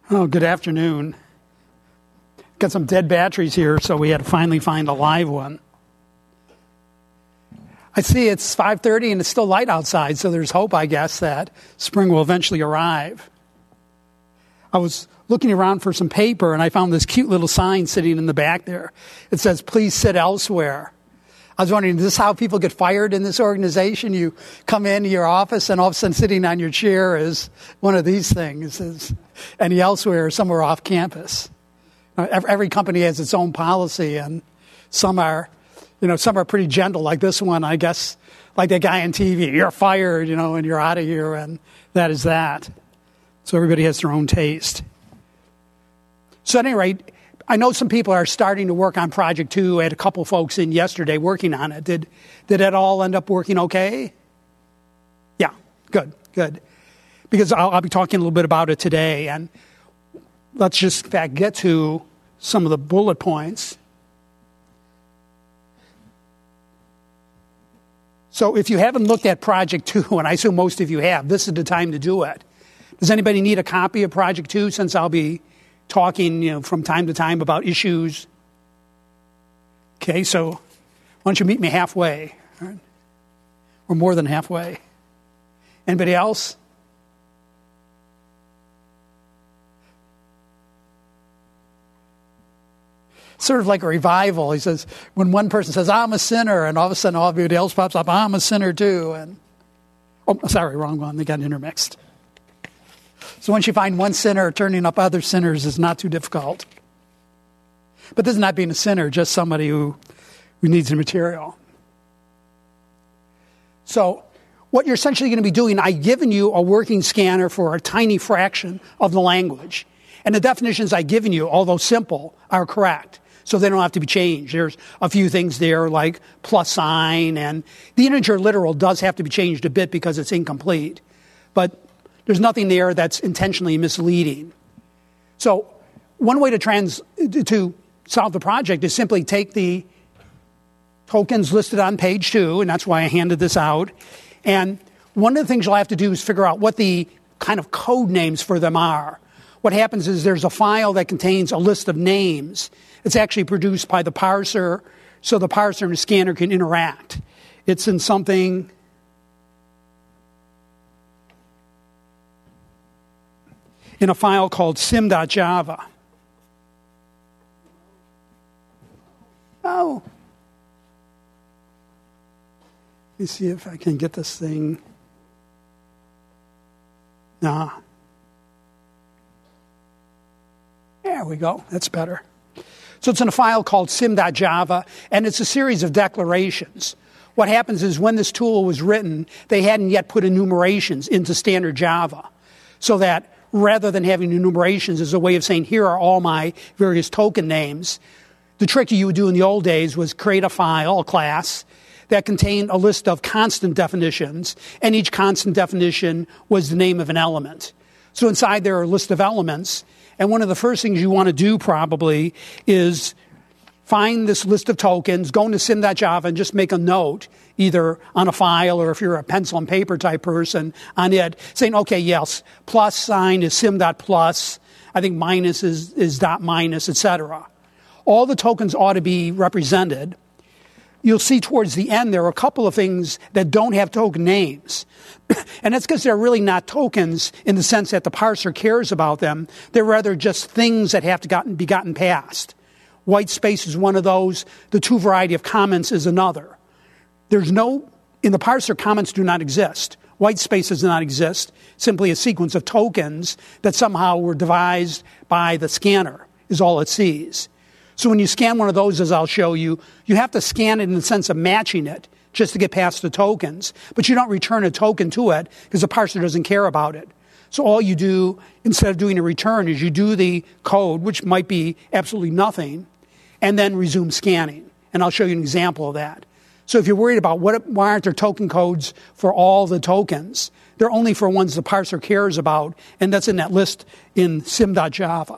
Oh, good afternoon. Got some dead batteries here, so we had to finally find a live one. I see it's 5:30 and it's still light outside, so there's hope, I guess, that spring will eventually arrive. I was looking around for some paper, and I found this cute little sign sitting in the back there. It says, "Please sit elsewhere." I was wondering, is this how people get fired in this organization? You come into your office, and all of a sudden sitting on your chair is one of these things. It says, "Any elsewhere," somewhere off campus. Every company has its own policy, and some are pretty gentle, like this one, I guess, like that guy on TV. You're fired, and you're out of here, and that is that. So everybody has their own taste. So at any rate, I know some people are starting to work on Project 2. I had a couple folks in yesterday working on it. Did it all end up working okay? Yeah, good. Because I'll be talking a little bit about it today. And let's just, in fact, get to some of the bullet points. So if you haven't looked at Project 2, and I assume most of you have, this is the time to do it. Does anybody need a copy of Project 2, since I'll be talking, from time to time about issues? Okay, so why don't you meet me halfway? Right? Or more than halfway. Anybody else? Sort of like a revival. He says, when one person says, "I'm a sinner," and all of a sudden everybody else pops up, "I'm a sinner too." And sorry, wrong one. They got intermixed. So once you find one sinner, turning up other sinners is not too difficult. But this is not being a sinner, just somebody who needs the material. So what you're essentially going to be doing, I've given you a working scanner for a tiny fraction of the language. And the definitions I've given you, although simple, are correct. So they don't have to be changed. There's a few things there like plus sign, and the integer literal does have to be changed a bit because it's incomplete. But there's nothing there that's intentionally misleading. So one way to solve the project is simply take the tokens listed on page 2, and that's why I handed this out. And one of the things you'll have to do is figure out what the kind of code names for them are. What happens is there's a file that contains a list of names. It's actually produced by the parser, so the parser and the scanner can interact. It's in something in a file called sim.java. Oh. Let me see if I can get this thing. Nah. There we go. That's better. So it's in a file called sim.java, and it's a series of declarations. What happens is when this tool was written, they hadn't yet put enumerations into standard Java, so that rather than having enumerations as a way of saying, here are all my various token names, the trick you would do in the old days was create a file, a class, that contained a list of constant definitions, and each constant definition was the name of an element. So inside there are a list of elements, and one of the first things you want to do probably is find this list of tokens, go into sim.java and just make a note, either on a file or if you're a pencil and paper type person on it, saying, okay, yes, plus sign is sim.plus, I think minus is dot minus, etc. All the tokens ought to be represented. You'll see towards the end there are a couple of things that don't have token names. And that's because they're really not tokens in the sense that the parser cares about them. They're rather just things that have to be gotten past. White space is one of those. The two variety of comments is another. In the parser, comments do not exist. White space does not exist. Simply a sequence of tokens that somehow were devised by the scanner is all it sees. So when you scan one of those, as I'll show you, you have to scan it in the sense of matching it just to get past the tokens. But you don't return a token to it because the parser doesn't care about it. So all you do, instead of doing a return, is you do the code, which might be absolutely nothing, and then resume scanning. And I'll show you an example of that. So if you're worried about why aren't there token codes for all the tokens, they're only for ones the parser cares about, and that's in that list in sim.java.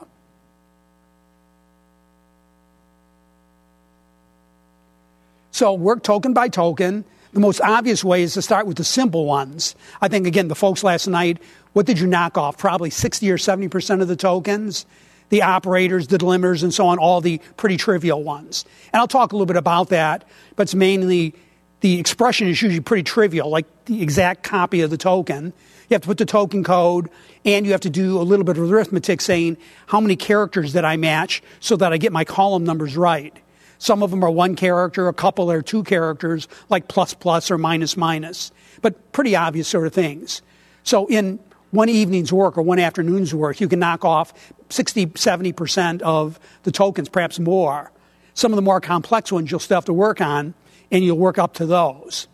So work token by token. The most obvious way is to start with the simple ones. I think, again, the folks last night What did you knock off? Probably 60 or 70% of the tokens, the operators, the delimiters, and so on, all the pretty trivial ones. And I'll talk a little bit about that, but it's mainly the expression is usually pretty trivial, like the exact copy of the token. You have to put the token code, and you have to do a little bit of arithmetic saying how many characters did I match so that I get my column numbers right. Some of them are one character, a couple are two characters, like plus plus or minus minus, but pretty obvious sort of things. So in one evening's work or one afternoon's work, you can knock off 60, 70% of the tokens, perhaps more. Some of the more complex ones you'll still have to work on, and you'll work up to those.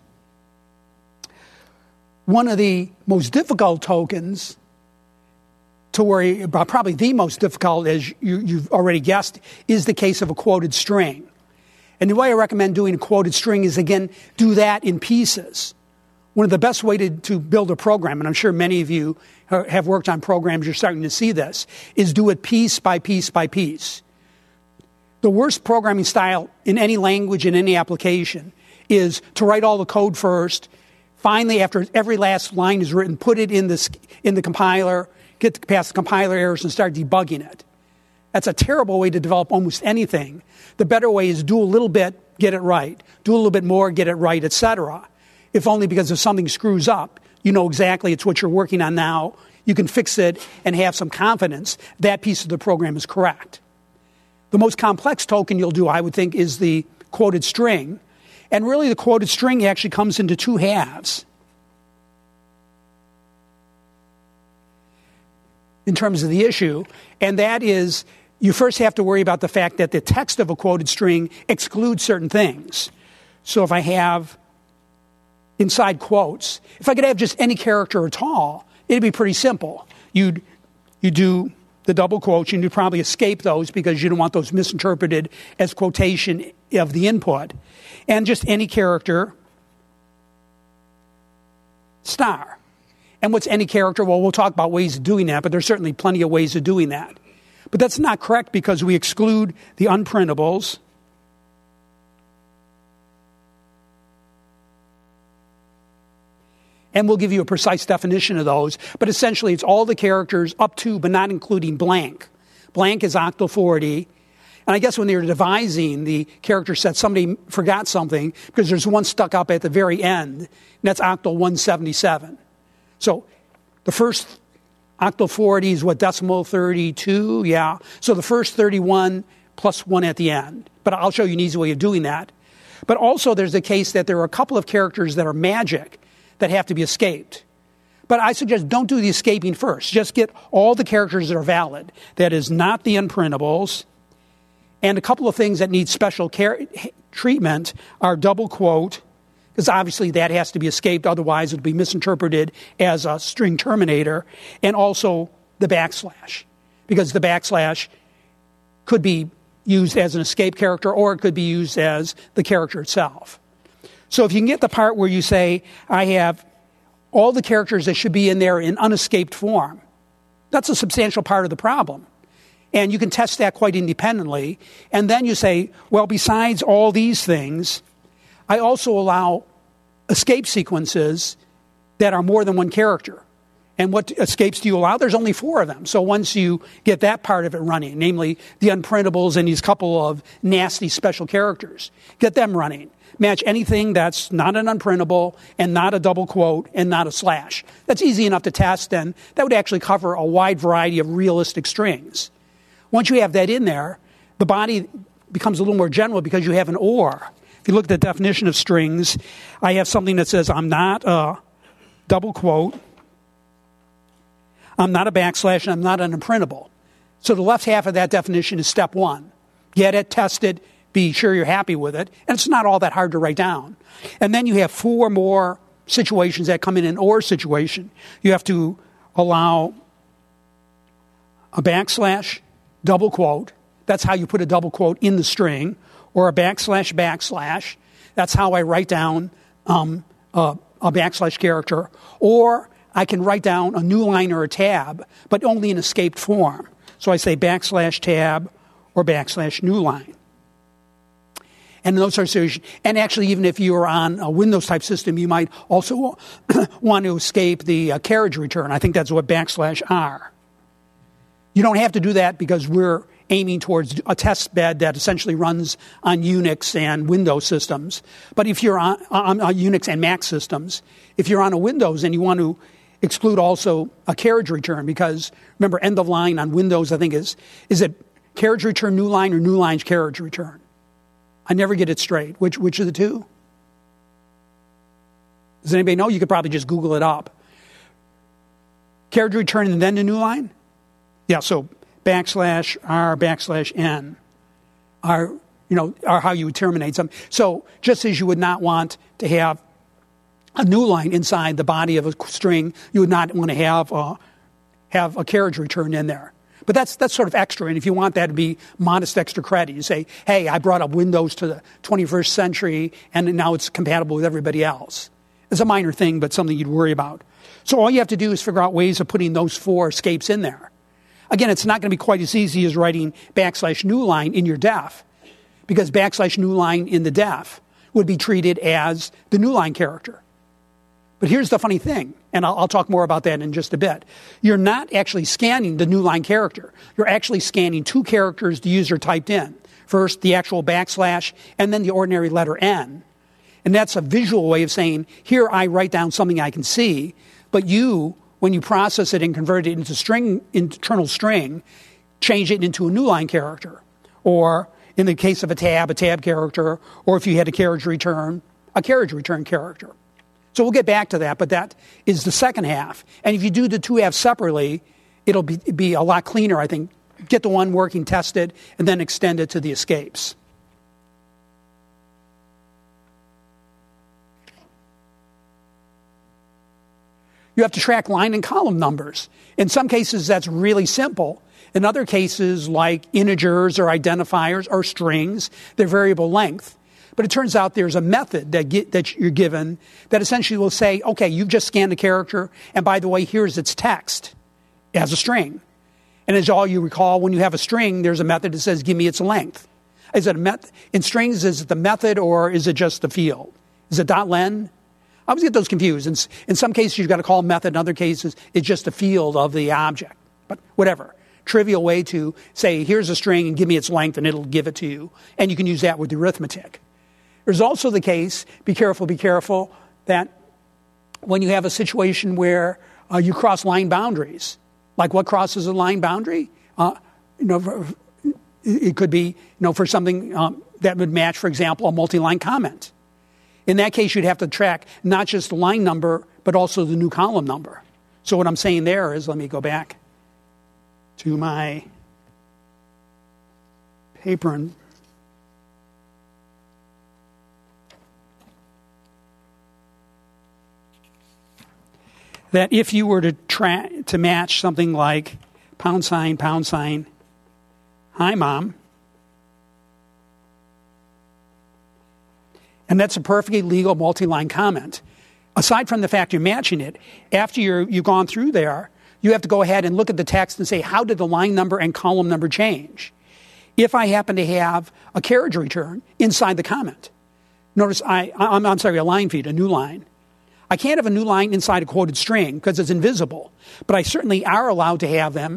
One of the most difficult tokens to worry about, probably the most difficult, as you've already guessed, is the case of a quoted string. And the way I recommend doing a quoted string is, again, do that in pieces. One of the best ways to build a program, and I'm sure many of you have worked on programs, you're starting to see this, is do it piece by piece by piece. The worst programming style in any language, in any application, is to write all the code first. Finally, after every last line is written, put it in the compiler, get past the compiler errors, and start debugging it. That's a terrible way to develop almost anything. The better way is do a little bit, get it right. Do a little bit more, get it right, etc. If only because if something screws up, you know exactly it's what you're working on now. You can fix it and have some confidence that piece of the program is correct. The most complex token you'll do, I would think, is the quoted string. And really, the quoted string actually comes into two halves in terms of the issue. And that is, you first have to worry about the fact that the text of a quoted string excludes certain things. So if I have inside quotes, if I could have just any character at all, it'd be pretty simple. You do the double quotes, and you'd probably escape those because you don't want those misinterpreted as quotation of the input. And just any character, star. And what's any character? Well, we'll talk about ways of doing that, but there's certainly plenty of ways of doing that. But that's not correct because we exclude the unprintables. And we'll give you a precise definition of those. But essentially, it's all the characters up to, but not including blank. Blank is octal 40. And I guess when they were devising the character set, somebody forgot something because there's one stuck up at the very end, and that's octal 177. So the first octal 40 is what, decimal 32? Yeah. So the first 31 plus 1 at the end. But I'll show you an easy way of doing that. But also there's the case that there are a couple of characters that are magic that have to be escaped. But I suggest don't do the escaping first. Just get all the characters that are valid. That is not the unprintables. And a couple of things that need special treatment are double quote, because obviously that has to be escaped. Otherwise, it'll be misinterpreted as a string terminator. And also the backslash, because the backslash could be used as an escape character or it could be used as the character itself. So if you can get the part where you say, I have all the characters that should be in there in unescaped form, that's a substantial part of the problem. And you can test that quite independently. And then you say, well, besides all these things, I also allow escape sequences that are more than one character. And what escapes do you allow? There's only 4 of them. So once you get that part of it running, namely the unprintables and these couple of nasty special characters, get them running. Match anything that's not an unprintable and not a double quote and not a slash. That's easy enough to test, and that would actually cover a wide variety of realistic strings. Once you have that in there, the body becomes a little more general because you have an or. If you look at the definition of strings, I have something that says I'm not a double quote, I'm not a backslash, and I'm not an unprintable. So the left half of that definition is step 1. Get it, test it, be sure you're happy with it, and it's not all that hard to write down. And then you have 4 more situations that come in an or situation. You have to allow a backslash, double quote. That's how you put a double quote in the string, or a backslash, backslash. That's how I write down a backslash character. Or I can write down a new line or a tab, but only in escaped form. So I say backslash tab or backslash new line. And those are serious. And actually, even if you're on a Windows type system, you might also want to escape the carriage return. I think that's what /R. You don't have to do that because we're aiming towards a test bed that essentially runs on Unix and Windows systems. But if you're on Unix and Mac systems, if you're on a Windows and you want to exclude also a carriage return, because remember, end of line on Windows, I think is it carriage return new line or new line's carriage return? I never get it straight. Which of the two? Does anybody know? You could probably just Google it up. Carriage return and then the new line? Yeah, so /R/N are how you would terminate something. So just as you would not want to have a new line inside the body of a string, you would not want to have a carriage return in there. But that's sort of extra, and if you want that to be modest extra credit, you say, hey, I brought up Windows to the 21st century, and now it's compatible with everybody else. It's a minor thing, but something you'd worry about. So all you have to do is figure out ways of putting those 4 escapes in there. Again, it's not going to be quite as easy as writing /new line in your def, because /new line in the def would be treated as the new line character. But here's the funny thing, and I'll talk more about that in just a bit. You're not actually scanning the new line character. You're actually scanning 2 characters the user typed in. First, the actual /, and then the ordinary letter N. And that's a visual way of saying, here I write down something I can see, but you, when you process it and convert it into internal string, change it into a new line character. Or in the case of a tab character, or if you had a carriage return character. So we'll get back to that, but that is the second half. And if you do the 2 halves separately, it'll be a lot cleaner, I think. Get the one working, test it, and then extend it to the escapes. You have to track line and column numbers. In some cases, that's really simple. In other cases, like integers or identifiers or strings, they're variable length. But it turns out there's a method that you're given that essentially will say, okay, you've just scanned a character, and by the way, here's its text as a string. And as all you recall, when you have a string, there's a method that says, give me its length. Is it in strings, is it the method or is it just the field? Is it .len? I always get those confused. In some cases, you've got to call a method. In other cases, it's just a field of the object. But whatever. Trivial way to say, here's a string and give me its length, and it'll give it to you. And you can use that with the arithmetic. There's also the case, be careful, that when you have a situation where you cross line boundaries, like what crosses a line boundary? It could be, for something that would match, for example, a multi-line comment. In that case, you'd have to track not just the line number, but also the new column number. So what I'm saying there is, let me go back to my paper and that if you were to match something like #, hi mom, and that's a perfectly legal multi-line comment. Aside from the fact you're matching it, after you've gone through there, you have to go ahead and look at the text and say, how did the line number and column number change? If I happen to have a carriage return inside the comment, notice I'm sorry, a line feed, a new line. I can't have a new line inside a quoted string because it's invisible, but I certainly am allowed to have them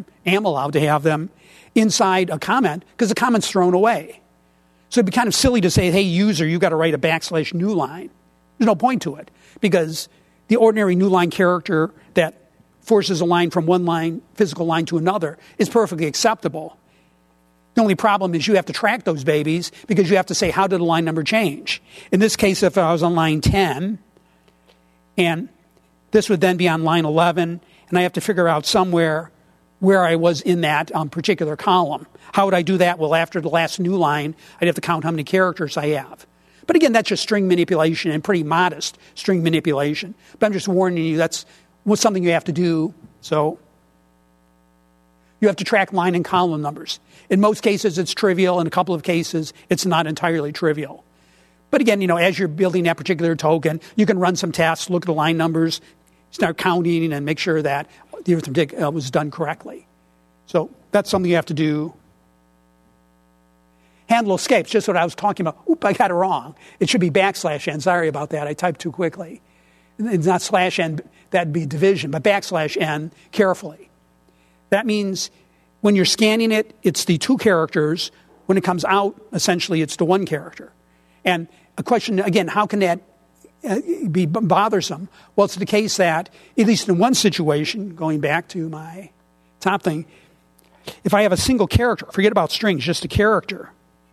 inside a comment because the comment's thrown away. So it'd be kind of silly to say, hey, user, you got to write a / new line. There's no point to it because the ordinary new line character that forces a line from one line, physical line to another is perfectly acceptable. The only problem is you have to track those babies because you have to say, how did the line number change? In this case, if I was on line 10, and this would then be on line 11, and I have to figure out somewhere where I was in that particular column. How would I do that? Well, after the last new line, I'd have to count how many characters I have. But again, that's just string manipulation and pretty modest string manipulation. But I'm just warning you, that's something you have to do. So you have to track line and column numbers. In most cases, it's trivial. In a couple of cases, it's not entirely trivial. But again, as you're building that particular token, you can run some tests, look at the line numbers, start counting, and make sure that the arithmetic was done correctly. So that's something you have to do. handle escapes, just what I was talking about. Oop, I got it wrong. It should be \n. Sorry about that. I typed too quickly. It's not /n, that'd be division, but \n carefully. That means when you're scanning it, it's the 2 characters. When it comes out, essentially, it's the 1 character. And a question, again, how can that be bothersome? Well, it's the case that, at least in one situation, going back to my top thing, if I have a single character, forget about strings, just a character,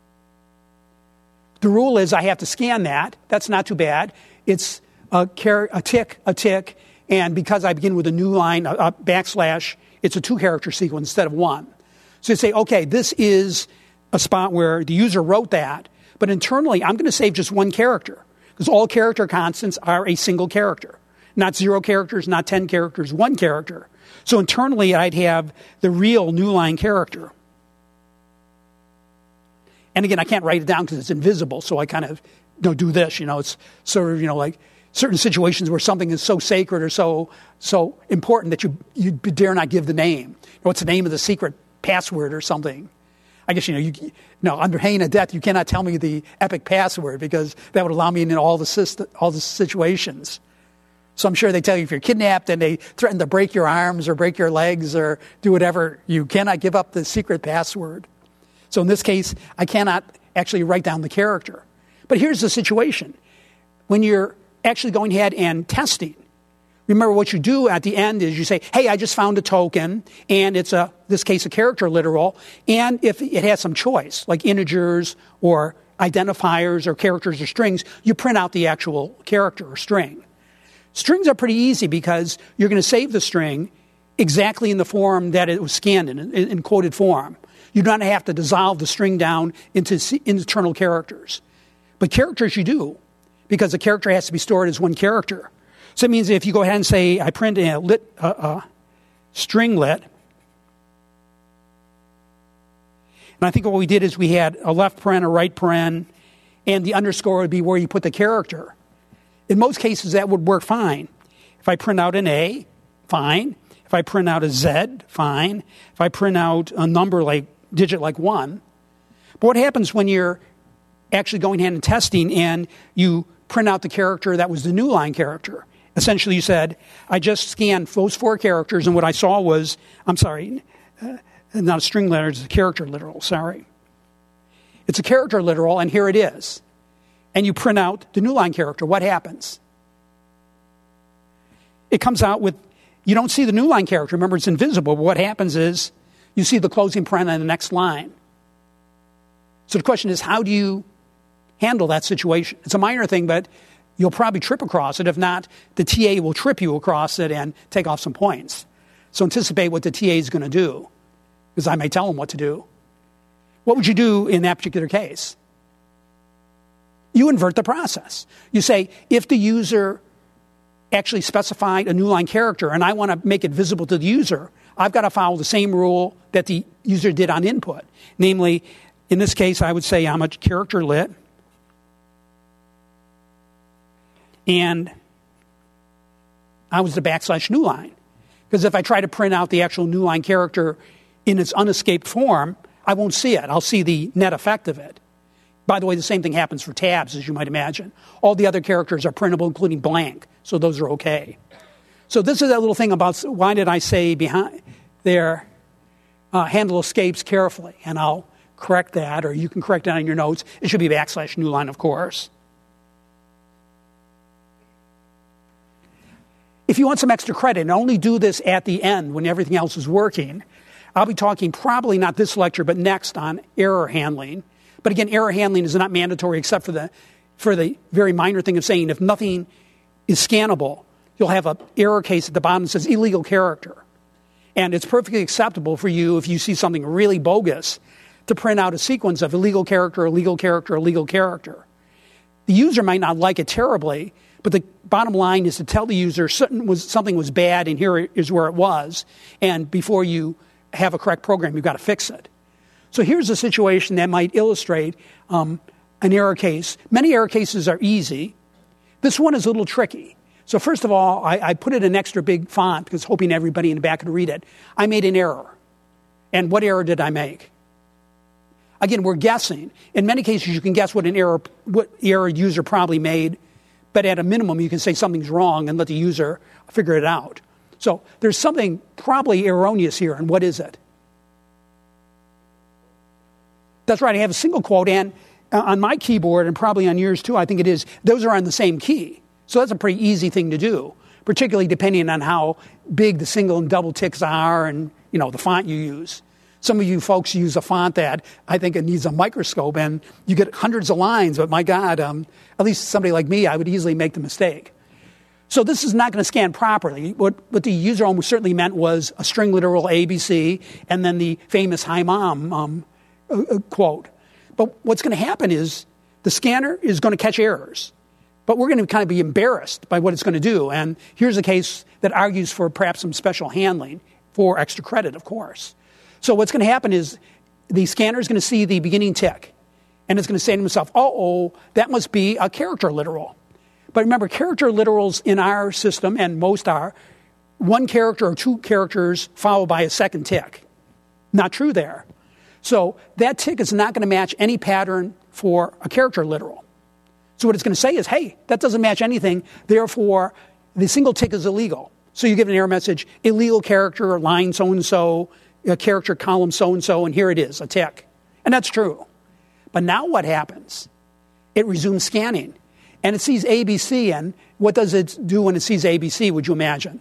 the rule is I have to scan that. That's not too bad. It's a tick, and because I begin with a new line, a \, it's a 2-character sequence instead of 1. So you say, okay, this is a spot where the user wrote that, but internally I'm going to save just 1 character, because all character constants are a single character. Not 0 characters, not 10 characters, 1 character. So internally I'd have the real new line character. And again, I can't write it down because it's invisible, so I kind of do this. It's sort of, like certain situations where something is so sacred or so important that you dare not give the name. What's the name of the secret password or something? I guess, under paying a debt, you cannot tell me the epic password because that would allow me in all the situations. So I'm sure they tell you if you're kidnapped and they threaten to break your arms or break your legs or do whatever, you cannot give up the secret password. So in this case, I cannot actually write down the character. But here's the situation. When you're actually going ahead and testing, remember what you do at the end is you say, hey, I just found a token, and it's this case, a character literal, and if it has some choice, like integers or identifiers or characters or strings, you print out the actual character or string. Strings are pretty easy because you're going to save the string exactly in the form that it was scanned in quoted form. You don't have to dissolve the string down into internal characters. But characters you do, because the character has to be stored as 1 character. So it means if you go ahead and say, I print a string lit, and I think what we did is we had a left paren, a right paren, and the underscore would be where you put the character. In most cases, that would work fine. If I print out an A, fine. If I print out a Z, fine. If I print out a digit like 1. But what happens when you're actually going ahead and testing and you print out the character that was the new line character? Essentially, you said, I just scanned those 4 characters, and what I saw was, not a string literal, it's a character literal, sorry. It's a character literal, and here it is. And you print out the new line character. What happens? It comes out with, you don't see the new line character. Remember, it's invisible. But what happens is you see the closing paren on the next line. So the question is, how do you handle that situation? It's a minor thing, but you'll probably trip across it. If not, the TA will trip you across it and take off some points. So anticipate what the TA is going to do, because I may tell them what to do. What would you do in that particular case? You invert the process. You say, if the user actually specified a new line character and I want to make it visible to the user, I've got to follow the same rule that the user did on input. Namely, in this case, I would say I'm a character lit. And I was the / new line. Because if I try to print out the actual new line character in its unescaped form, I won't see it. I'll see the net effect of it. By the way, the same thing happens for tabs, as you might imagine. All the other characters are printable, including blank, so those are okay. So this is that little thing about why did I say behind there, handle escapes carefully, and I'll correct that, or you can correct that in your notes. It should be / new line, of course. If you want some extra credit, and only do this at the end when everything else is working, I'll be talking probably not this lecture, but next on error handling. But again, error handling is not mandatory except for the very minor thing of saying if nothing is scannable, you'll have an error case at the bottom that says illegal character. And it's perfectly acceptable for you, if you see something really bogus, to print out a sequence of illegal character, illegal character, illegal character. The user might not like it terribly, but the bottom line is to tell the user something was bad and here is where it was. And before you have a correct program, you've got to fix it. So here's a situation that might illustrate an error case. Many error cases are easy. This one is a little tricky. So first of all, I put it in extra big font because hoping everybody in the back could read it. I made an error. And what error did I make? again, we're guessing. In many cases, you can guess what error user probably made, but at a minimum, you can say something's wrong and let the user figure it out. So there's something probably erroneous here, and what is it? That's right, I have a single quote, and on my keyboard, and probably on yours too, I think it is, those are on the same key. So that's a pretty easy thing to do, particularly depending on how big the single and double ticks are and, the font you use. Some of you folks use a font that I think it needs a microscope, and you get hundreds of lines, but my God, at least somebody like me, I would easily make the mistake. So this is not going to scan properly. What the user almost certainly meant was a string literal ABC and then the famous hi mom quote. But what's going to happen is the scanner is going to catch errors. But we're going to kind of be embarrassed by what it's going to do. And here's a case that argues for perhaps some special handling for extra credit, of course. So what's going to happen is the scanner is going to see the beginning tick. And it's going to say to himself, that must be a character literal. But remember, character literals in our system, and most are, one character or two characters followed by a second tick. Not true there. So that tick is not going to match any pattern for a character literal. So what it's going to say is, hey, that doesn't match anything, therefore the single tick is illegal. So you give an error message, illegal character, line so-and-so, a character column so-and-so, and here it is, a tick. And that's true. But now what happens? It resumes scanning. And it sees ABC, and what does it do when it sees ABC, would you imagine?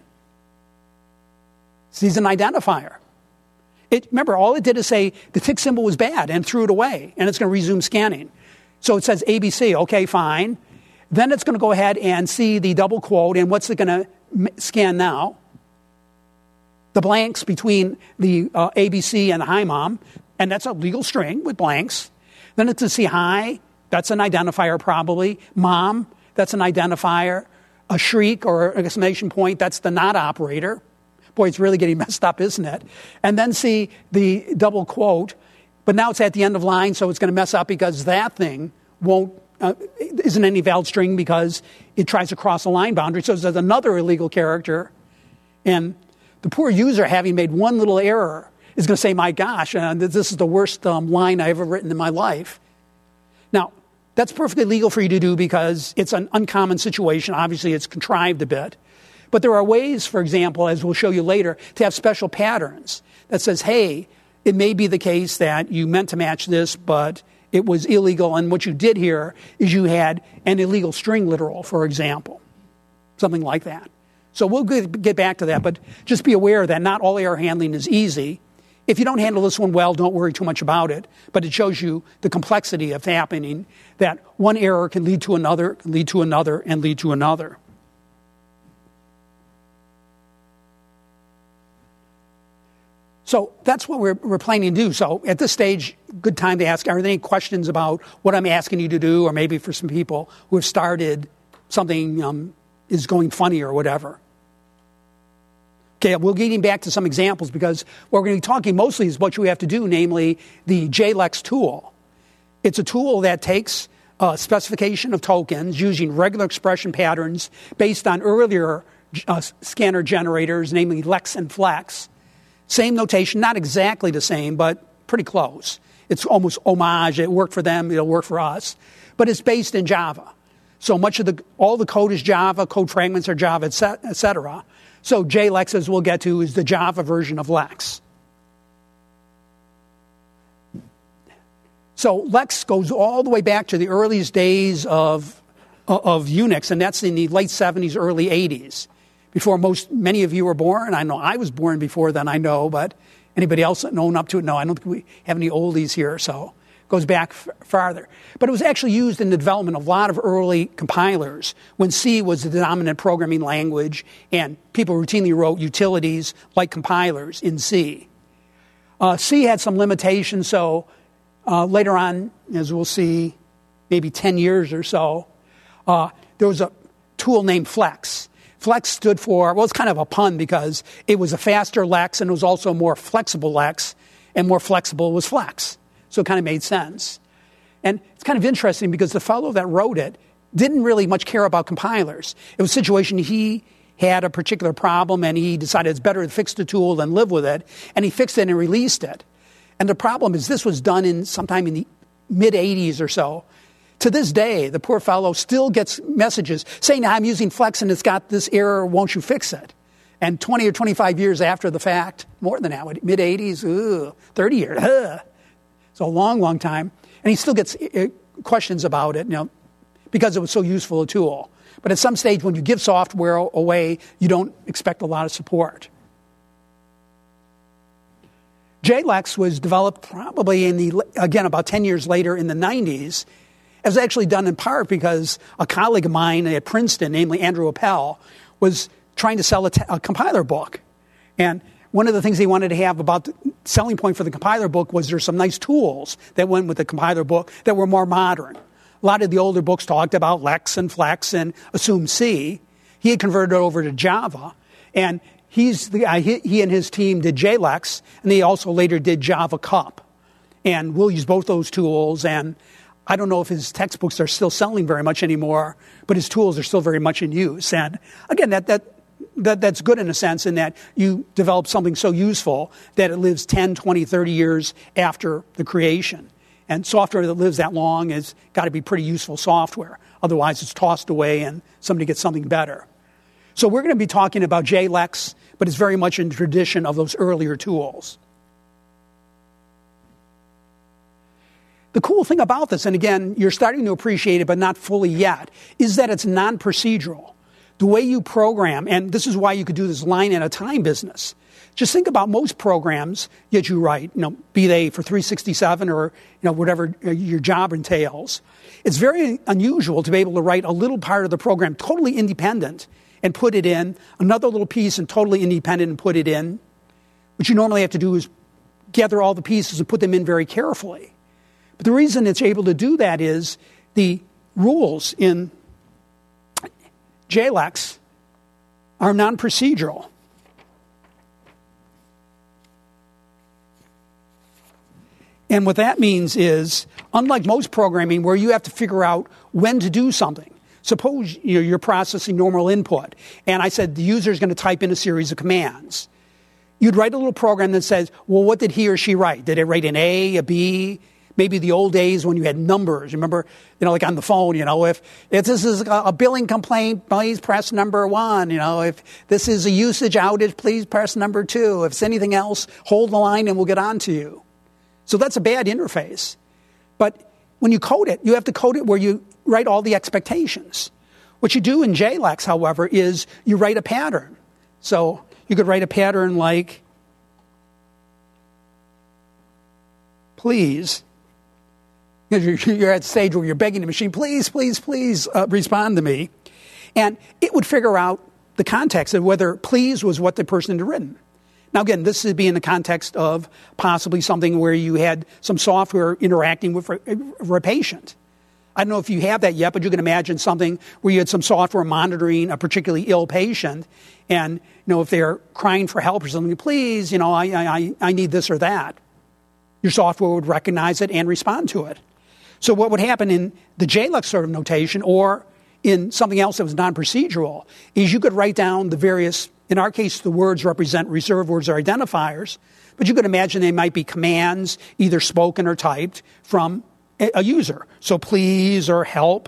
It sees an identifier. Remember, all it did is say the tick symbol was bad and threw it away, and it's going to resume scanning. So it says ABC, okay, fine. Then it's going to go ahead and see the double quote, and what's it going to scan now? The blanks between the ABC and the hi mom, and that's a legal string with blanks. Then it's going to see hi, that's an identifier probably. Mom, that's an identifier. A shriek or an exclamation point, that's the not operator. Boy, it's really getting messed up, isn't it? And then see the double quote, but now it's at the end of line, so it's going to mess up because that thing isn't any valid string because it tries to cross a line boundary. So there's another illegal character. And the poor user, having made one little error, is going to say, my gosh, this is the worst line I've ever written in my life. Now, that's perfectly legal for you to do because it's an uncommon situation. Obviously, it's contrived a bit. But there are ways, for example, as we'll show you later, to have special patterns that says, hey, it may be the case that you meant to match this, but it was illegal. And what you did here is you had an illegal string literal, for example, something like that. So we'll get back to that, but just be aware that not all error handling is easy. If you don't handle this one well, don't worry too much about it. But it shows you the complexity of happening, that one error can lead to another, lead to another, and lead to another. So that's what we're planning to do. So at this stage, good time to ask, are there any questions about what I'm asking you to do, or maybe for some people who have started something is going funny or whatever? Okay, we'll get back to some examples because what we're going to be talking mostly is what you have to do, namely the JLEX tool. It's a tool that takes a specification of tokens using regular expression patterns based on earlier scanner generators, namely Lex and Flex. Same notation, not exactly the same, but pretty close. It's almost homage. It worked for them, it'll work for us. But it's based in Java. So much of all the code is Java, code fragments are Java, et cetera. So JLEX, as we'll get to, is the Java version of Lex. So Lex goes all the way back to the earliest days of Unix, and that's in the late 70s, early 80s. Before many of you were born. I know I was born before then, I know, but anybody else known up to it? No, I don't think we have any oldies here, so it goes back farther. But it was actually used in the development of a lot of early compilers when C was the dominant programming language and people routinely wrote utilities like compilers in C. C had some limitations, so later on, as we'll see, maybe 10 years or so, there was a tool named Flex. Flex stood for, well, it's kind of a pun because it was a faster Lex and it was also a more flexible Lex, and more flexible was Flex. So it kind of made sense. And it's kind of interesting because the fellow that wrote it didn't really much care about compilers. It was a situation he had a particular problem and he decided it's better to fix the tool than live with it, and he fixed it and released it. And the problem is this was done in sometime in the mid-'80s or so. To this day, the poor fellow still gets messages saying, I'm using Flex and it's got this error, won't you fix it? And 20 or 25 years after the fact, more than that, mid-'80s, 30 years, it's a long, long time. And he still gets questions about it, because it was so useful a tool. But at some stage, when you give software away, you don't expect a lot of support. JLEX was developed probably again, about 10 years later in the 90s. It was actually done in part because a colleague of mine at Princeton, namely Andrew Appel, was trying to sell a compiler book. And one of the things he wanted to have about the selling point for the compiler book was there's some nice tools that went with the compiler book that were more modern. A lot of the older books talked about Lex and Flex and Assume C. He had converted it over to Java. And he and his team did JLEX, and they also later did Java Cup. And we'll use both those tools. And I don't know if his textbooks are still selling very much anymore, but his tools are still very much in use. And again, that's good in a sense in that you develop something so useful that it lives 10, 20, 30 years after the creation. And software that lives that long has got to be pretty useful software. Otherwise, it's tossed away and somebody gets something better. So we're going to be talking about JLEX, but it's very much in the tradition of those earlier tools. The cool thing about this, and again, you're starting to appreciate it, but not fully yet, is that it's non-procedural. The way you program, and this is why you could do this line at a time business. Just think about most programs that you write, be they for 367 or whatever your job entails. It's very unusual to be able to write a little part of the program totally independent and put it in, another little piece and totally independent and put it in. What you normally have to do is gather all the pieces and put them in very carefully. But the reason it's able to do that is the rules in JLEX are non-procedural. And what that means is, unlike most programming where you have to figure out when to do something, suppose you're processing normal input, and I said the user is going to type in a series of commands. You'd write a little program that says, well, what did he or she write? Did it write an A, a B? Maybe the old days when you had numbers. Remember, like on the phone, if this is a billing complaint, please press number 1. If this is a usage outage, please press number 2. If it's anything else, hold the line and we'll get on to you. So that's a bad interface. But when you code it, you have to code it where you write all the expectations. What you do in JLEX, however, is you write a pattern. So you could write a pattern like, please. You're at the stage where you're begging the machine, please, please, please respond to me. And it would figure out the context of whether please was what the person had written. Now, again, this would be in the context of possibly something where you had some software interacting with a patient. I don't know if you have that yet, but you can imagine something where you had some software monitoring a particularly ill patient. And, if they're crying for help or something, please, I need this or that. Your software would recognize it and respond to it. So what would happen in the JLEX sort of notation or in something else that was non-procedural is you could write down the various, in our case, the words represent reserved words or identifiers, but you could imagine they might be commands, either spoken or typed, from a user. So please or help.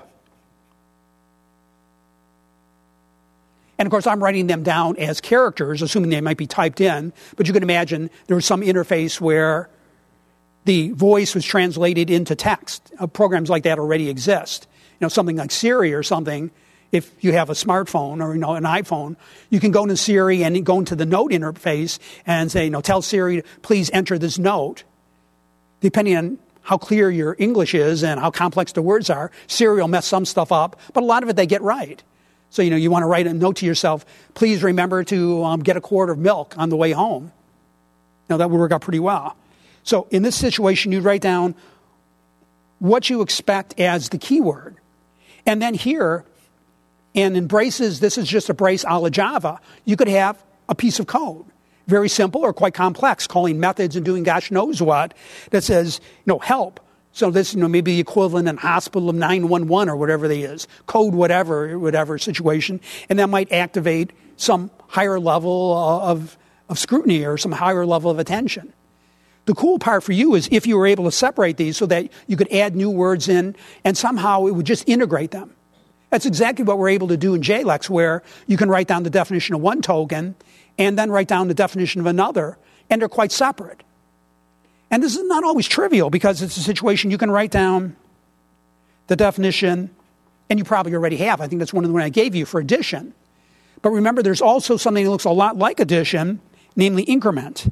And, of course, I'm writing them down as characters, assuming they might be typed in, but you can imagine there was some interface where the voice was translated into text. Programs like that already exist. Something like Siri or something, if you have a smartphone or, an iPhone, you can go into Siri and go into the note interface and say, tell Siri, please enter this note. Depending on how clear your English is and how complex the words are, Siri will mess some stuff up, but a lot of it they get right. So, you want to write a note to yourself, please remember to get a quart of milk on the way home. That would work out pretty well. So in this situation, you write down what you expect as the keyword. And then here, and in braces, this is just a brace a la Java, you could have a piece of code, very simple or quite complex, calling methods and doing gosh knows what, that says, help. So this, maybe the equivalent in hospital of 911 or whatever they is, code whatever situation, and that might activate some higher level of scrutiny or some higher level of attention. The cool part for you is if you were able to separate these so that you could add new words in and somehow it would just integrate them. That's exactly what we're able to do in JLEX, where you can write down the definition of one token and then write down the definition of another, and they're quite separate. And this is not always trivial because it's a situation you can write down the definition, and you probably already have. I think that's one of the ones I gave you for addition. But remember, there's also something that looks a lot like addition, namely increment.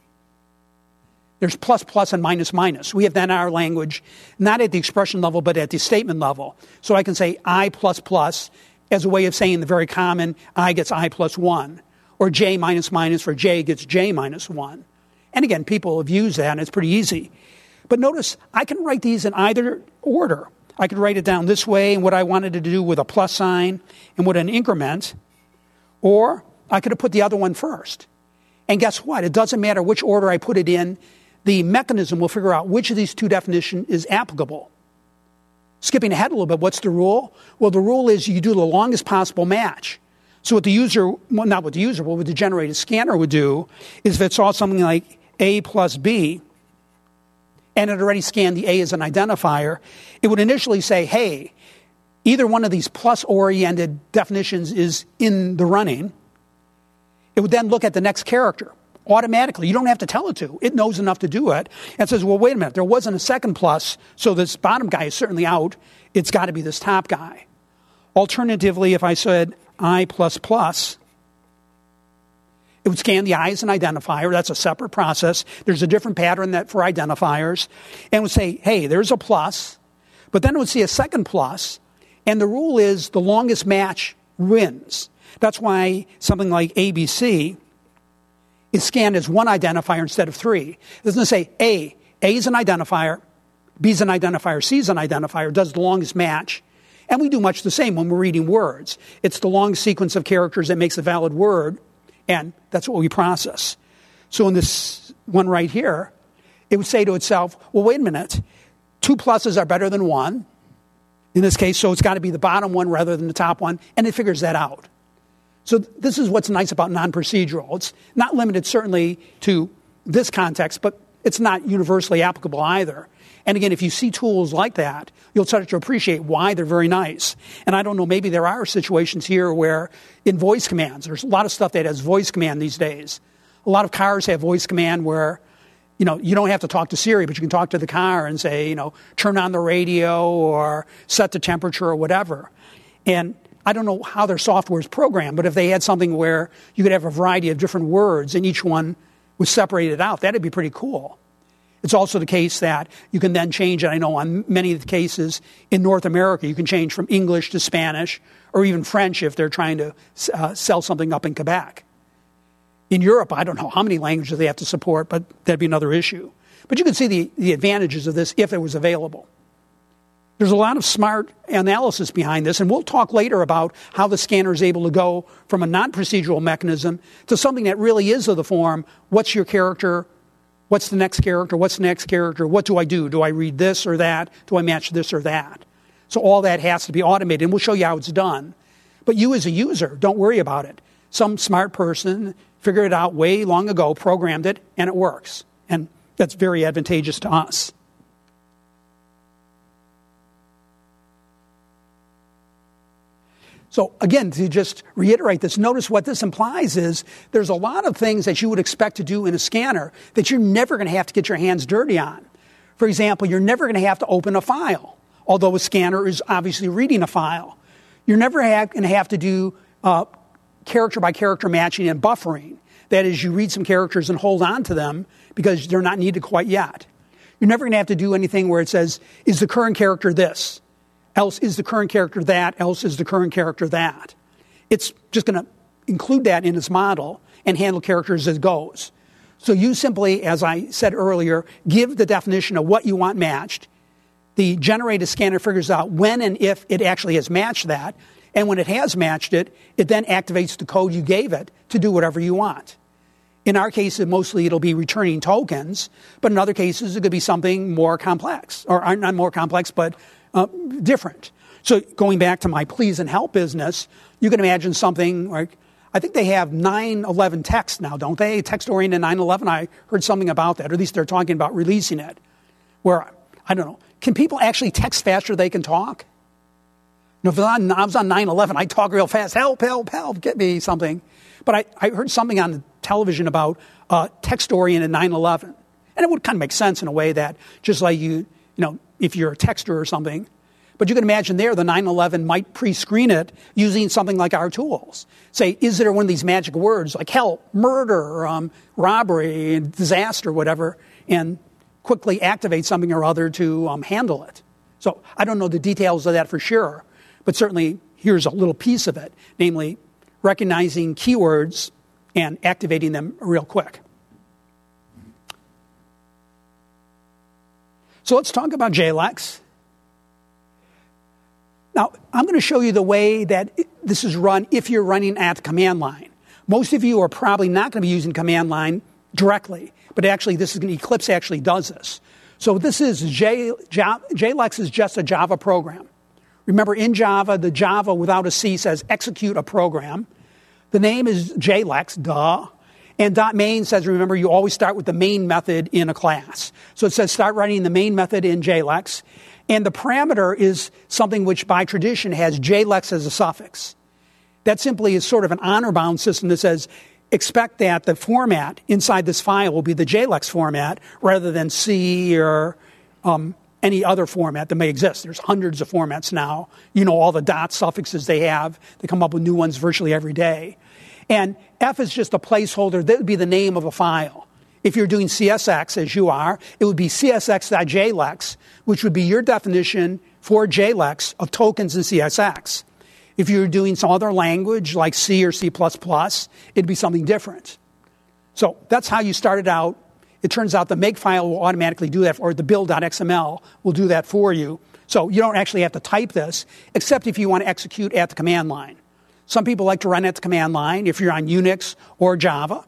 There's plus, plus, and minus, minus. We have that in our language, not at the expression level, but at the statement level. So I can say I plus plus as a way of saying the very common I gets I plus 1, or J minus minus for J gets J minus 1. And again, people have used that, and it's pretty easy. But notice, I can write these in either order. I could write it down this way, and what I wanted to do with a plus sign and with an increment, or I could have put the other one first. And guess what? It doesn't matter which order I put it in. The mechanism will figure out which of these two definitions is applicable. Skipping ahead a little bit, what's the rule? Well, the rule is you do the longest possible match. So what the user, well, not what the user, but what the generated scanner would do is if it saw something like A plus B, and it already scanned the A as an identifier, it would initially say, hey, either one of these plus-oriented definitions is in the running. It would then look at the next character. Automatically. You don't have to tell it to. It knows enough to do it and says, well, wait a minute, there wasn't a second plus, so this bottom guy is certainly out. It's got to be this top guy. Alternatively, if I said I plus plus, it would scan the I as an identifier. That's a separate process. There's a different pattern that for identifiers. And would say, hey, there's a plus. But then it would see a second plus. And the rule is the longest match wins. That's why something like ABC is scanned as one identifier instead of three. It doesn't say A is an identifier, B is an identifier, C is an identifier, does the longest match. And we do much the same when we're reading words. It's the long sequence of characters that makes a valid word, and that's what we process. So in this one right here, it would say to itself, well, wait a minute, 2 pluses are better than 1 in this case, so it's got to be the bottom one rather than the top one, and it figures that out. So this is what's nice about non-procedural. It's not limited certainly to this context, but it's not universally applicable either. And again, if you see tools like that, you'll start to appreciate why they're very nice. And I don't know, maybe there are situations here where in voice commands, there's a lot of stuff that has voice command these days. A lot of cars have voice command where, you don't have to talk to Siri, but you can talk to the car and say, turn on the radio or set the temperature or whatever. And I don't know how their software is programmed, but if they had something where you could have a variety of different words and each one was separated out, that'd be pretty cool. It's also the case that you can then change it. I know on many of the cases in North America, you can change from English to Spanish or even French if they're trying to sell something up in Quebec. In Europe, I don't know how many languages they have to support, but that'd be another issue. But you can see the advantages of this if it was available. There's a lot of smart analysis behind this, and we'll talk later about how the scanner is able to go from a non-procedural mechanism to something that really is of the form, what's your character, what's the next character, what's the next character, what do I do? Do I read this or that? Do I match this or that? So all that has to be automated, and we'll show you how it's done. But you as a user, don't worry about it. Some smart person figured it out way long ago, programmed it, and it works. And that's very advantageous to us. So again, to just reiterate this, notice what this implies is there's a lot of things that you would expect to do in a scanner that you're never going to have to get your hands dirty on. For example, you're never going to have to open a file, although a scanner is obviously reading a file. You're never going to have to do character-by-character matching and buffering. That is, you read some characters and hold on to them because they're not needed quite yet. You're never going to have to do anything where it says, is the current character this? Else is the current character that, else is the current character that. It's just going to include that in its model and handle characters as it goes. So you simply, as I said earlier, give the definition of what you want matched. The generated scanner figures out when and if it actually has matched that. And when it has matched it, it then activates the code you gave it to do whatever you want. In our case, mostly it'll be returning tokens, but in other cases it could be something more complex, or not more complex, but different. So going back to my please and help business, you can imagine something like I think they have 911 text now, don't they? Text-oriented 911. I heard something about that, or at least they're talking about releasing it. Where, I don't know, can people actually text faster than they can talk? If I was on 911, I'd talk real fast. Help, help, help, get me something. But I heard something on the television about text-oriented 911. And it would kind of make sense in a way that just like you know, if you're a texter or something. But you can imagine there, the 911 might pre-screen it using something like our tools. Say, is there one of these magic words like help, murder, robbery, disaster, whatever, and quickly activate something or other to handle it. So I don't know the details of that for sure, but certainly here's a little piece of it, namely recognizing keywords and activating them real quick. So let's talk about JLEX. Now, I'm going to show you the way that this is run if you're running at the command line. Most of you are probably not going to be using command line directly, but actually Eclipse actually does this. So this is JLEX is just a Java program. Remember, in Java, the Java without a C says execute a program. The name is JLEX, duh. And .main says, remember, you always start with the main method in a class. So it says start writing the main method in JLEX. And the parameter is something which by tradition has JLEX as a suffix. That simply is sort of an honor-bound system that says expect that the format inside this file will be the JLEX format rather than C or any other format that may exist. There's hundreds of formats now. You know all the dot suffixes they have. They come up with new ones virtually every day. And F is just a placeholder. That would be the name of a file. If you're doing CSX, as you are, it would be csx.jlex, which would be your definition for JLEX of tokens in CSX. If you're doing some other language like C or C++, it'd be something different. So that's how you started out. It turns out the Makefile will automatically do that, or the build.xml will do that for you. So you don't actually have to type this, except if you want to execute at the command line. Some people like to run at the command line. If you're on Unix or Java,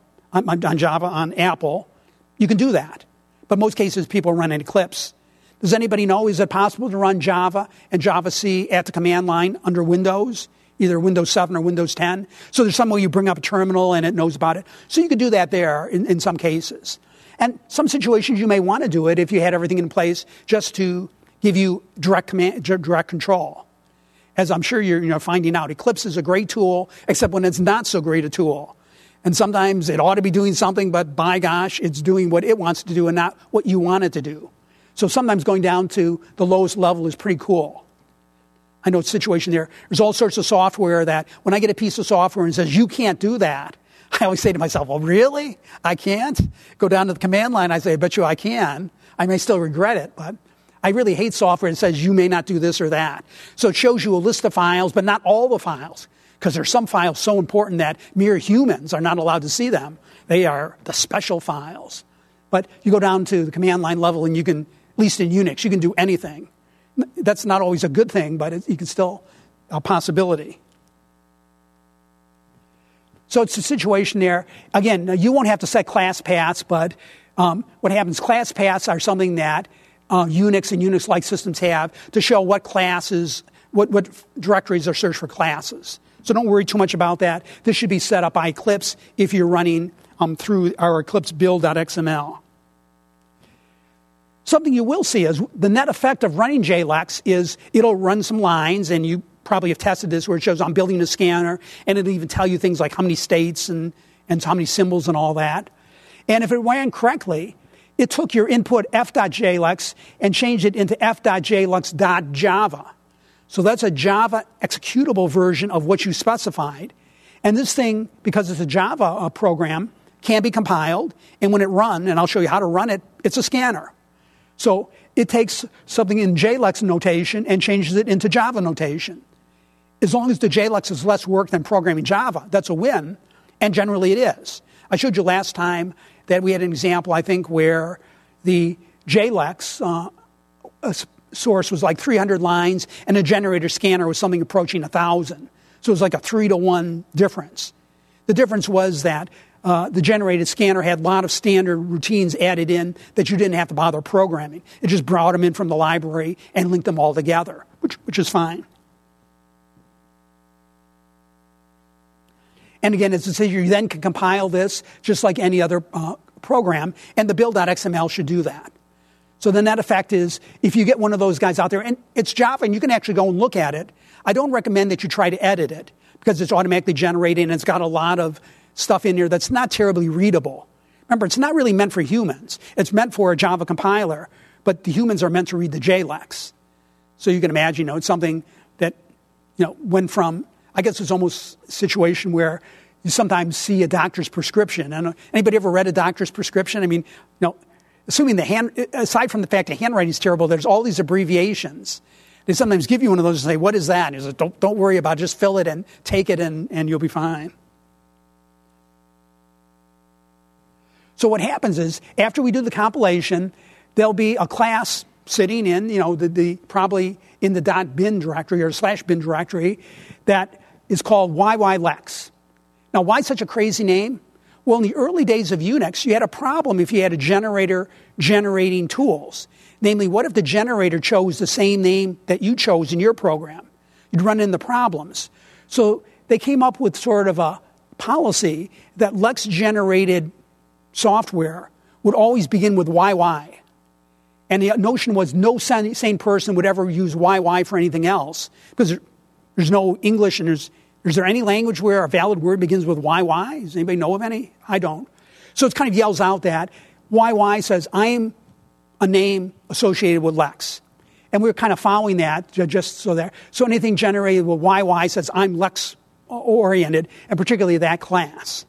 on Apple, you can do that. But most cases, people run in Eclipse. Does anybody know, is it possible to run Java and Java-C at the command line under Windows, either Windows 7 or Windows 10? So there's some way you bring up a terminal and it knows about it. So you could do that there in some cases. And some situations you may want to do it if you had everything in place just to give you direct control. As I'm sure you're finding out, Eclipse is a great tool, except when it's not so great a tool. And sometimes it ought to be doing something, but by gosh, it's doing what it wants to do and not what you want it to do. So sometimes going down to the lowest level is pretty cool. I know it's a situation there. There's all sorts of software that when I get a piece of software and says, you can't do that, I always say to myself, well, really? I can't? Go down to the command line. I say, I bet you I can. I may still regret it, but I really hate software that says you may not do this or that. So it shows you a list of files, but not all the files, because there's some files so important that mere humans are not allowed to see them. They are the special files. But you go down to the command line level and you can, at least in Unix, you can do anything. That's not always a good thing, but you can still, a possibility. So it's a situation there. Again, you won't have to set class paths, but what happens, class paths are something that Unix and Unix-like systems have to show what classes, what directories are searched for classes. So don't worry too much about that. This should be set up by Eclipse if you're running through our Eclipse build.xml. Something you will see is the net effect of running JLEX is it'll run some lines, and you probably have tested this where it shows I'm building a scanner, and it'll even tell you things like how many states and how many symbols and all that. And if it ran correctly, it took your input f.jlex and changed it into f.jlex.java. So that's a Java executable version of what you specified. And this thing, because it's a Java program, can be compiled. And when it runs, and I'll show you how to run it, it's a scanner. So it takes something in JLEX notation and changes it into Java notation. As long as the JLEX is less work than programming Java, that's a win. And generally it is. I showed you last time that we had an example, I think, where the JLEX source was like 300 lines and the generator scanner was something approaching 1,000. So it was like a 3-to-1 difference. The difference was that the generated scanner had a lot of standard routines added in that you didn't have to bother programming. It just brought them in from the library and linked them all together, which is fine. And again, as I said, you then can compile this just like any other program, and the build.xml should do that. So the net effect is, if you get one of those guys out there, and it's Java, and you can actually go and look at it, I don't recommend that you try to edit it, because it's automatically generated, and it's got a lot of stuff in there that's not terribly readable. Remember, it's not really meant for humans. It's meant for a Java compiler, but the humans are meant to read the JLEX. So you can imagine, it's something that, went from, I guess it's almost a situation where you sometimes see a doctor's prescription. And anybody ever read a doctor's prescription? I mean, assuming aside from the fact that handwriting is terrible, there's all these abbreviations. They sometimes give you one of those and say, what is that? And you say, don't worry about it. Just fill it and take it and you'll be fine. So what happens is, after we do the compilation, there'll be a class sitting in, probably in the .bin directory or /bin directory that is called YYLEX. Now, why such a crazy name? Well, in the early days of Unix, you had a problem if you had a generator generating tools. Namely, what if the generator chose the same name that you chose in your program? You'd run into problems. So they came up with sort of a policy that LEX-generated software would always begin with YY. And the notion was no sane person would ever use YY for anything else, because there's no English, and is there any language where a valid word begins with YY? Does anybody know of any? I don't. So it kind of yells out that YY says, I'm a name associated with Lex. And we're kind of following that just so there. So anything generated with YY says, I'm Lex-oriented, and particularly that class.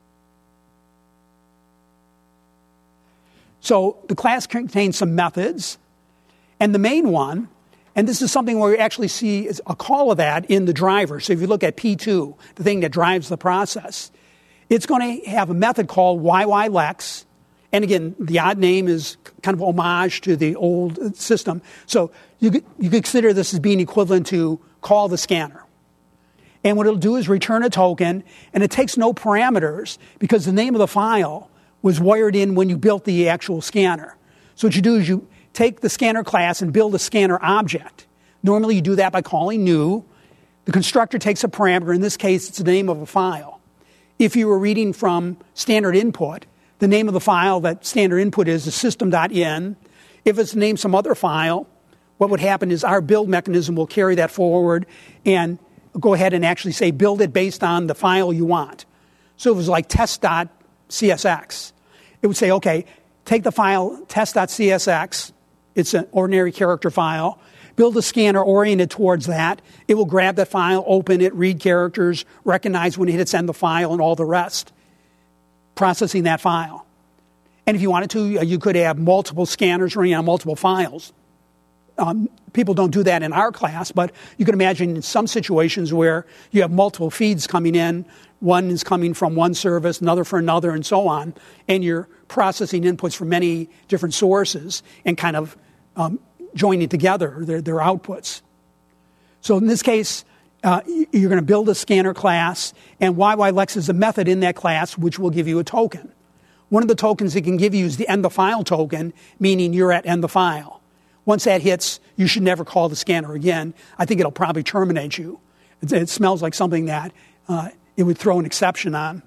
So the class contains some methods, and the main one, and this is something where we actually see is a call of that in the driver. So if you look at P2, the thing that drives the process, it's going to have a method called YYLEX. And again, the odd name is kind of homage to the old system. So you consider this as being equivalent to call the scanner. And what it'll do is return a token, and it takes no parameters because the name of the file was wired in when you built the actual scanner. So what you do is you take the scanner class and build a scanner object. Normally you do that by calling new. The constructor takes a parameter. In this case, it's the name of a file. If you were reading from standard input, the name of the file that standard input is system.in. If it's named some other file, what would happen is our build mechanism will carry that forward and go ahead and actually say build it based on the file you want. So if it was like test.csx, it would say, okay, take the file test.csx, it's an ordinary character file, build a scanner oriented towards that. It will grab that file, open it, read characters, recognize when it hits end the file, and all the rest, processing that file. And if you wanted to, you could have multiple scanners running on multiple files. People don't do that in our class, but you can imagine in some situations where you have multiple feeds coming in. One is coming from one service, another for another, and so on. And you're processing inputs from many different sources and kind of joining together their outputs. So in this case, you're going to build a scanner class, and YYLEX is a method in that class which will give you a token. One of the tokens it can give you is the end the file token, meaning you're at end the file. Once that hits, you should never call the scanner again. I think it'll probably terminate you. It smells like something that it would throw an exception on.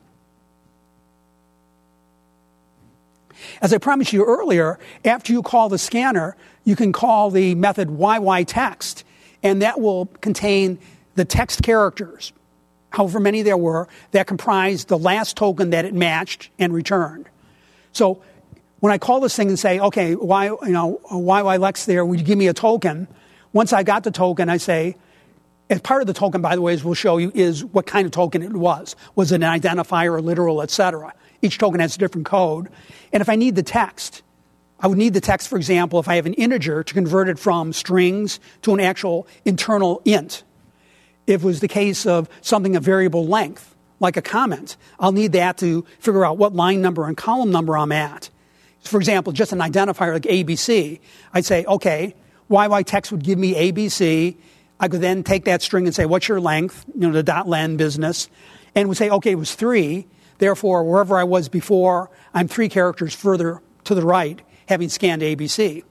As I promised you earlier, after you call the scanner, you can call the method YYText, and that will contain the text characters, however many there were, that comprised the last token that it matched and returned. So when I call this thing and say, okay, YYLEX there, would you give me a token? Once I got the token, I say, as part of the token, by the way, as we'll show you, is what kind of token it was. Was it an identifier, a literal, etc.? Each token has a different code. And if I need the text, I would need the text, for example, if I have an integer, to convert it from strings to an actual internal int. If it was the case of something of variable length, like a comment, I'll need that to figure out what line number and column number I'm at. For example, just an identifier like ABC, I'd say, okay, YYText would give me ABC. I could then take that string and say, what's your length? The .len business. And would say, okay, it was 3. Therefore, wherever I was before, I'm 3 characters further to the right, having scanned ABC.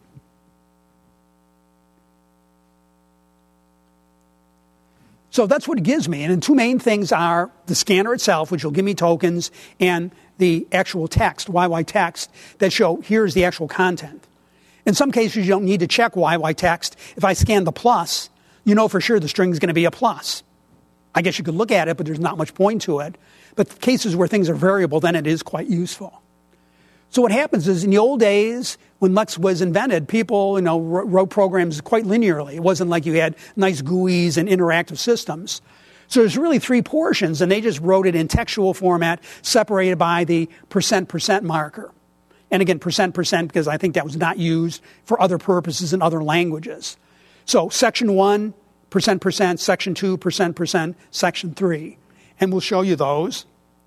So that's what it gives me. And the two main things are the scanner itself, which will give me tokens, and the actual text, YY text, that show here's the actual content. In some cases, you don't need to check YY text. If I scan the plus, you know for sure the string is going to be a plus. I guess you could look at it, but there's not much point to it. But cases where things are variable, then it is quite useful. So what happens is in the old days, when LEX was invented, people, wrote programs quite linearly. It wasn't like you had nice GUIs and interactive systems. So there's really three portions, and they just wrote it in textual format, separated by the %% marker. And again, %, because I think that was not used for other purposes in other languages. So section 1, %, section 2, %, section 3. And we'll show you those.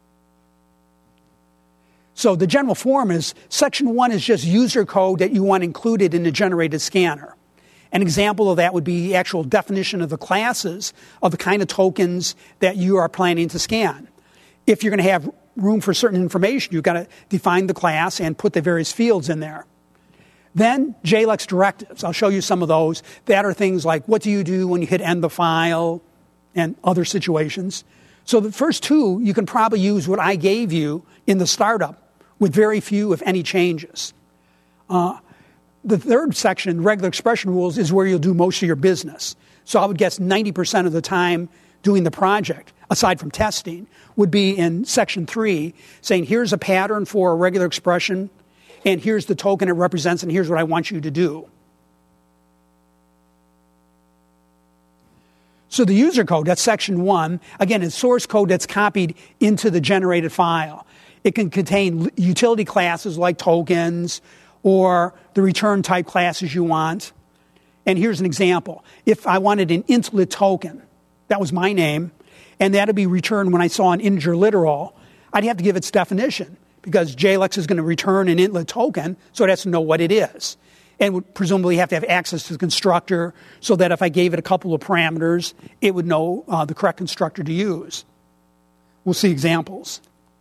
So the general form is section 1 is just user code that you want included in the generated scanner. An example of that would be the actual definition of the classes of the kind of tokens that you are planning to scan. If you're going to have room for certain information, you've got to define the class and put the various fields in there. Then JLEX directives. I'll show you some of those. That are things like what do you do when you hit end the file and other situations. So the first two, you can probably use what I gave you in the startup with very few, if any, changes. The third section, regular expression rules, is where you'll do most of your business. So I would guess 90% of the time doing the project, aside from testing, would be in section 3, saying here's a pattern for a regular expression, and here's the token it represents, and here's what I want you to do. So the user code, that's section 1, again, is source code that's copied into the generated file. It can contain utility classes like tokens or the return type classes you want. And here's an example. If I wanted an intlit token, that was my name, and that would be returned when I saw an integer literal, I'd have to give its definition because JLEX is going to return an intlit token, so it has to know what it is. And would presumably have to have access to the constructor so that if I gave it a couple of parameters, it would know the correct constructor to use. We'll see examples.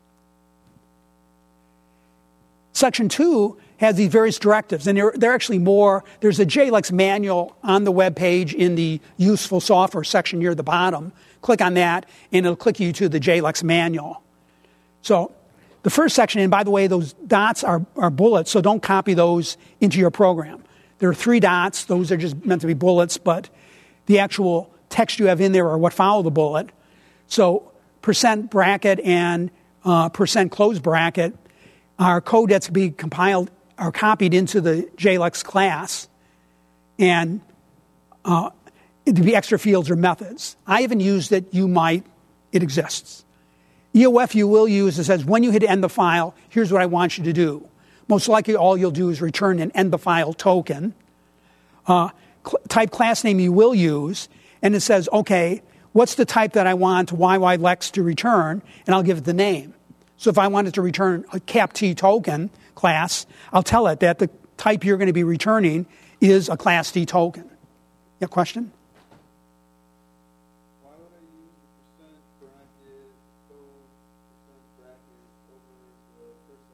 Section 2 has these various directives, and they're actually more. There's a JLEX manual on the web page in the useful software section near the bottom. Click on that, and it'll click you to the JLEX manual. So the first section, and by the way, those dots are bullets, so don't copy those into your program. There are 3 dots. Those are just meant to be bullets, but the actual text you have in there are what follow the bullet. So % bracket and % close bracket are code that's being compiled or copied into the JLEX class, and it would be extra fields or methods. I haven't used it. You might. It exists. EOF you will use. It says when you hit end the file, here's what I want you to do. Most likely all you'll do is return an end the file token. Type class name you will use, and it says, okay, what's the type that I want YYLEX to return, and I'll give it the name. So if I wanted to return a CAPT token class, I'll tell it that the type you're going to be returning is a class D token. Yeah, question? Why would I use the % bracket, code, % bracket over the first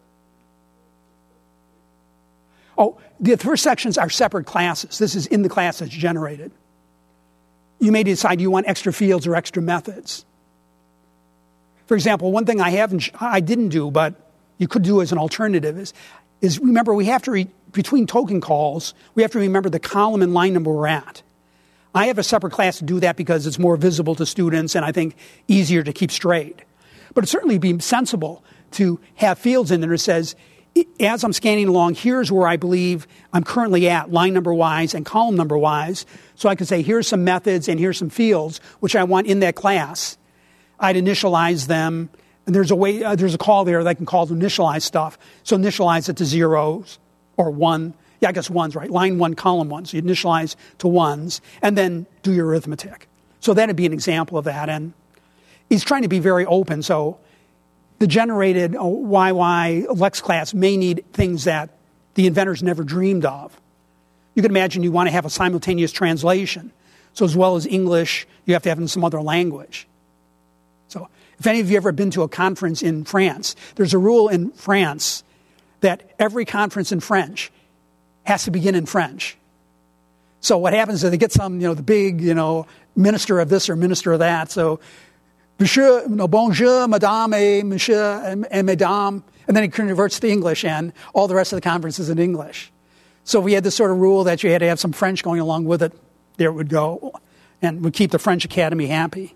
section? Oh, the first sections are separate classes. This is in the class that's generated. You may decide you want extra fields or extra methods. For example, one thing I didn't do, but you could do as an alternative is remember we have to, between token calls, we have to remember the column and line number we're at. I have a separate class to do that because it's more visible to students and I think easier to keep straight. But it'd certainly be sensible to have fields in there that says, as I'm scanning along, here's where I believe I'm currently at, line number wise and column number wise. So I could say, here's some methods and here's some fields which I want in that class. I'd initialize them, and there's a call there that I can call to initialize stuff. So initialize it to zeros or 1. Yeah, I guess 1's right. Line 1, column 1. So you initialize to 1s, and then do your arithmetic. So that'd be an example of that. And he's trying to be very open. So the generated YYLEX class may need things that the inventors never dreamed of. You can imagine you want to have a simultaneous translation. So as well as English, you have to have in some other language. So if any of you have ever been to a conference in France, there's a rule in France that every conference in French has to begin in French. So what happens is they get some, the big, minister of this or minister of that. So, monsieur, bonjour, madame, et monsieur, and madame. And then it converts to English, and all the rest of the conference is in English. So if we had this sort of rule that you had to have some French going along with it, there it would go, and would keep the French Academy happy.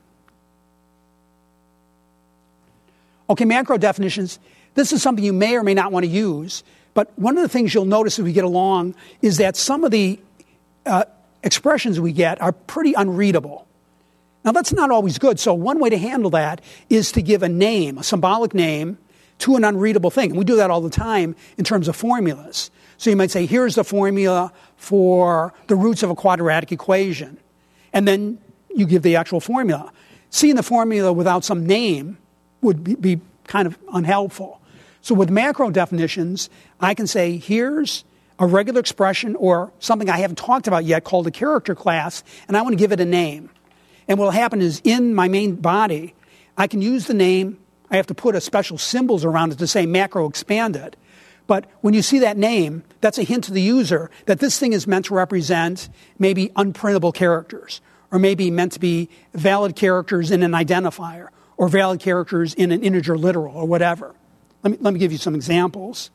Okay, macro definitions. This is something you may or may not want to use, but one of the things you'll notice as we get along is that some of the expressions we get are pretty unreadable. Now, that's not always good, so one way to handle that is to give a name, a symbolic name, to an unreadable thing. And we do that all the time in terms of formulas. So you might say, here's the formula for the roots of a quadratic equation. And then you give the actual formula. Seeing the formula without some name would be kind of unhelpful. So with macro definitions, I can say, here's a regular expression or something I haven't talked about yet called a character class, and I want to give it a name. And what will happen is in my main body, I can use the name. I have to put a special symbols around it to say macro expanded. But when you see that name, that's a hint to the user that this thing is meant to represent maybe unprintable characters, or maybe meant to be valid characters in an identifier, or valid characters in an integer literal, or whatever. Let me give you some examples.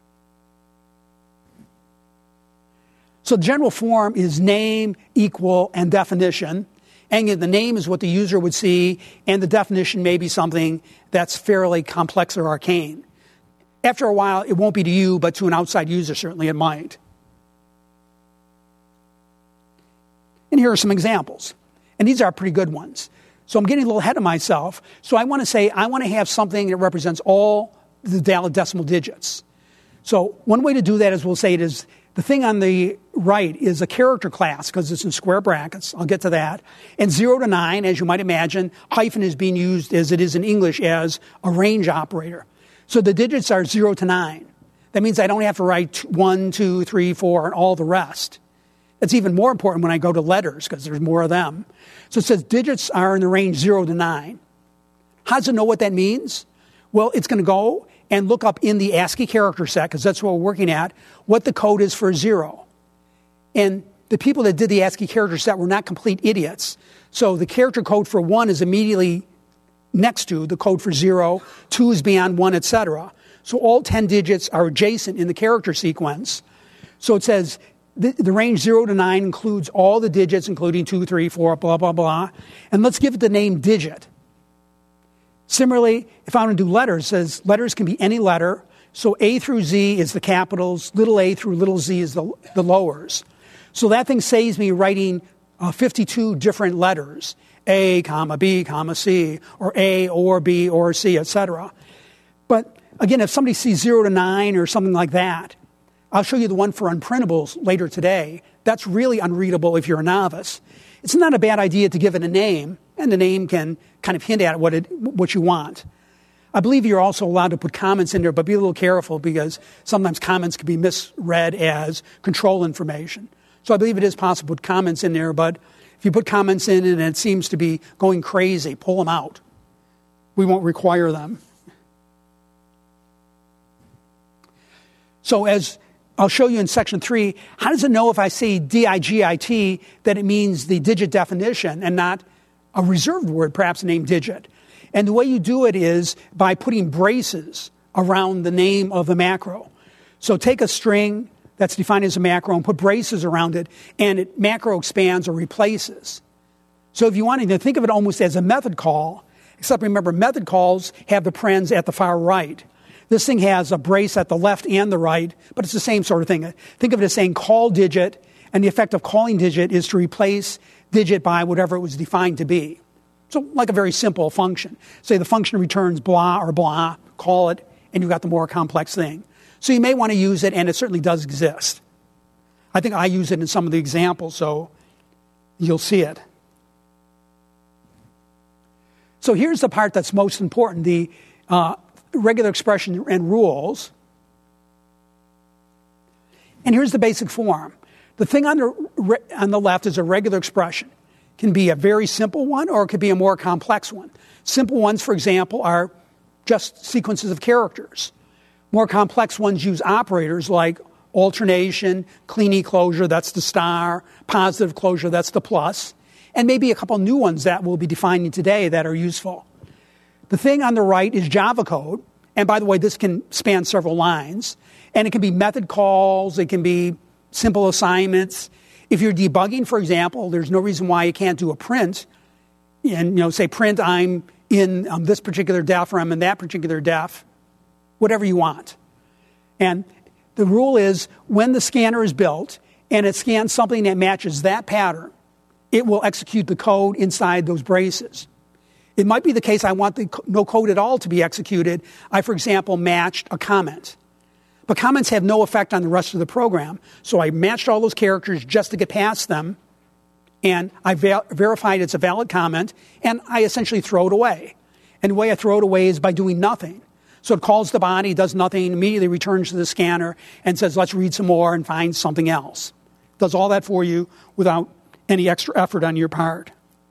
So the general form is name, equal, and definition. And the name is what the user would see, and the definition may be something that's fairly complex or arcane. After a while, it won't be to you, but to an outside user, certainly it might. And here are some examples. And these are pretty good ones. So I'm getting a little ahead of myself. So I want to say I want to have something that represents all the valid decimal digits. So one way to do that is we'll say it is the thing on the right is a character class because it's in square brackets. I'll get to that. And 0 to 9, as you might imagine, hyphen is being used as it is in English as a range operator. So the digits are 0 to 9. That means I don't have to write 1, 2, 3, 4, and all the rest. That's even more important when I go to letters because there's more of them. So it says digits are in the range 0 to 9. How does it know what that means? Well, it's going to go and look up in the ASCII character set, because that's what we're working at, what the code is for 0. And the people that did the ASCII character set were not complete idiots. So the character code for 1 is immediately next to the code for 0, 2 is beyond 1, etc. So all 10 digits are adjacent in the character sequence. So it says the range 0 to 9 includes all the digits, including 2, 3, 4, blah, blah, blah. And let's give it the name digit. Similarly, if I want to do letters, it says letters can be any letter. So A through Z is the capitals, little a through little z is the lowers. So that thing saves me writing 52 different letters, A, comma, B, comma, C, or A, or B, or C, etc. But again, if somebody sees 0 to 9 or something like that, I'll show you the one for unprintables later today. That's really unreadable if you're a novice. It's not a bad idea to give it a name, and the name can kind of hint at what you want. I believe you're also allowed to put comments in there, but be a little careful because sometimes comments can be misread as control information. So I believe it is possible to put comments in there, but if you put comments in and it seems to be going crazy, pull them out. We won't require them. So as I'll show you in section 3, how does it know if I say digit that it means the digit definition and not a reserved word, perhaps named digit? And the way you do it is by putting braces around the name of the macro. So take a string that's defined as a macro and put braces around it, and it macro expands or replaces. So if you wanted to think of it almost as a method call, except remember method calls have the parens at the far right. This thing has a brace at the left and the right, but it's the same sort of thing. Think of it as saying call digit, and the effect of calling digit is to replace digit by whatever it was defined to be. So like a very simple function. Say the function returns blah or blah, call it, and you've got the more complex thing. So you may want to use it, and it certainly does exist. I think I use it in some of the examples, so you'll see it. So here's the part that's most important, the regular expression and rules. And here's the basic form. The thing on the left is a regular expression. It can be a very simple one or it could be a more complex one. Simple ones, for example, are just sequences of characters. More complex ones use operators like alternation, clean E closure, that's the star, positive closure, that's the plus, and maybe a couple new ones that we'll be defining today that are useful. The thing on the right is Java code, and by the way, this can span several lines, and it can be method calls, it can be simple assignments. If you're debugging, for example, there's no reason why you can't do a print, and say print I'm in this particular def or I'm in that particular def, whatever you want. And the rule is when the scanner is built and it scans something that matches that pattern, it will execute the code inside those braces. It might be the case I want no code at all to be executed. I, for example, matched a comment. But comments have no effect on the rest of the program. So I matched all those characters just to get past them, and I verified it's a valid comment, and I essentially throw it away. And the way I throw it away is by doing nothing. So it calls the body, does nothing, immediately returns to the scanner, and says, let's read some more and find something else. Does all that for you without any extra effort on your part.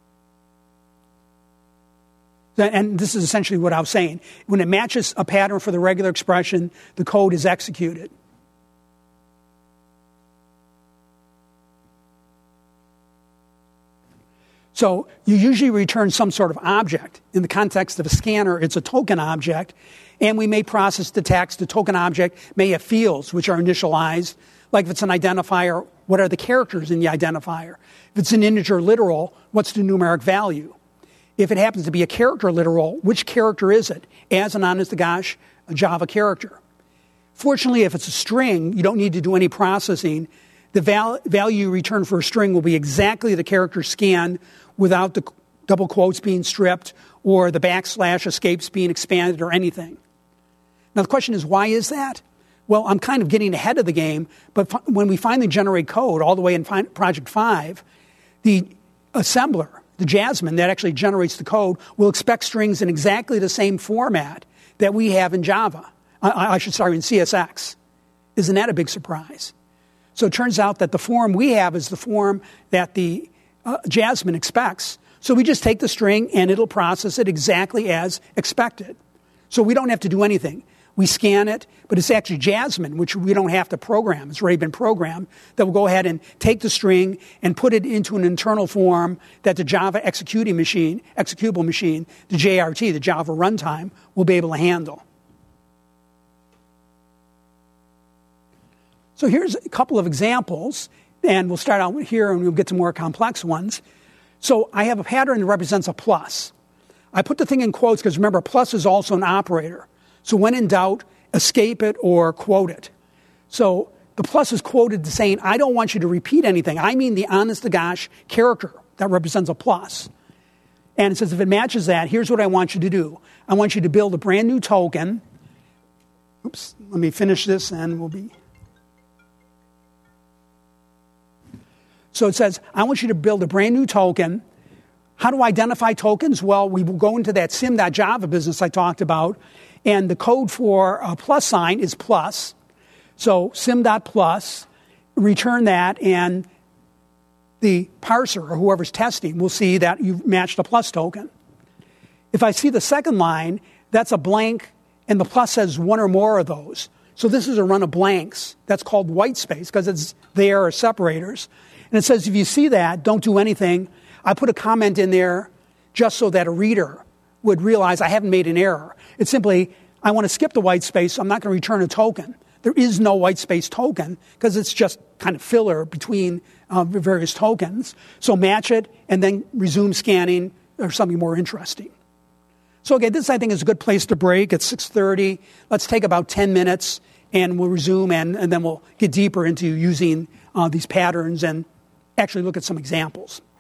And this is essentially what I was saying. When it matches a pattern for the regular expression, the code is executed. So you usually return some sort of object. In the context of a scanner, it's a token object. And we may process the text. The token object may have fields, which are initialized. Like if it's an identifier, what are the characters in the identifier? If it's an integer literal, what's the numeric value? If it happens to be a character literal, which character is it? As an honest-to-gosh Java character. Fortunately, if it's a string, you don't need to do any processing. The value you return for a string will be exactly the character scanned without the double quotes being stripped or the backslash escapes being expanded or anything. Now, the question is, why is that? Well, I'm kind of getting ahead of the game, but when we finally generate code all the way in Project 5, the assembler, the Jasmine that actually generates the code, will expect strings in exactly the same format that we have in Java. In CSX. Isn't that a big surprise? So it turns out that the form we have is the form that the Jasmine expects. So we just take the string and it'll process it exactly as expected. So we don't have to do anything. We scan it, but it's actually Jasmine, which we don't have to program. It's already been programmed, that will go ahead and take the string and put it into an internal form that the Java executable machine, the JRT, the Java runtime, will be able to handle. So here's a couple of examples, and we'll start out here and we'll get to more complex ones. So I have a pattern that represents a plus. I put the thing in quotes because remember, plus is also an operator. So when in doubt, escape it or quote it. So the plus is quoted saying, I don't want you to repeat anything. I mean the honest-to-gosh character that represents a plus. And it says if it matches that, here's what I want you to do. I want you to build a brand new token. Oops, let me finish this and we'll be... So it says, I want you to build a brand new token. How do I identify tokens? Well, we will go into that sim.java business I talked about. And the code for a plus sign is plus. So sim.plus, return that, and the parser, or whoever's testing, will see that you've matched a plus token. If I see the second line, that's a blank, and the plus says one or more of those. So this is a run of blanks. That's called white space, because it's there as separators. And it says if you see that, don't do anything. I put a comment in there just so that a reader would realize I haven't made an error. It's simply, I want to skip the white space, so I'm not going to return a token. There is no white space token because it's just kind of filler between various tokens. So match it and then resume scanning or something more interesting. So again, this I think is a good place to break. It's 6:30. Let's take about 10 minutes and we'll resume and then we'll get deeper into using these patterns and actually look at some examples.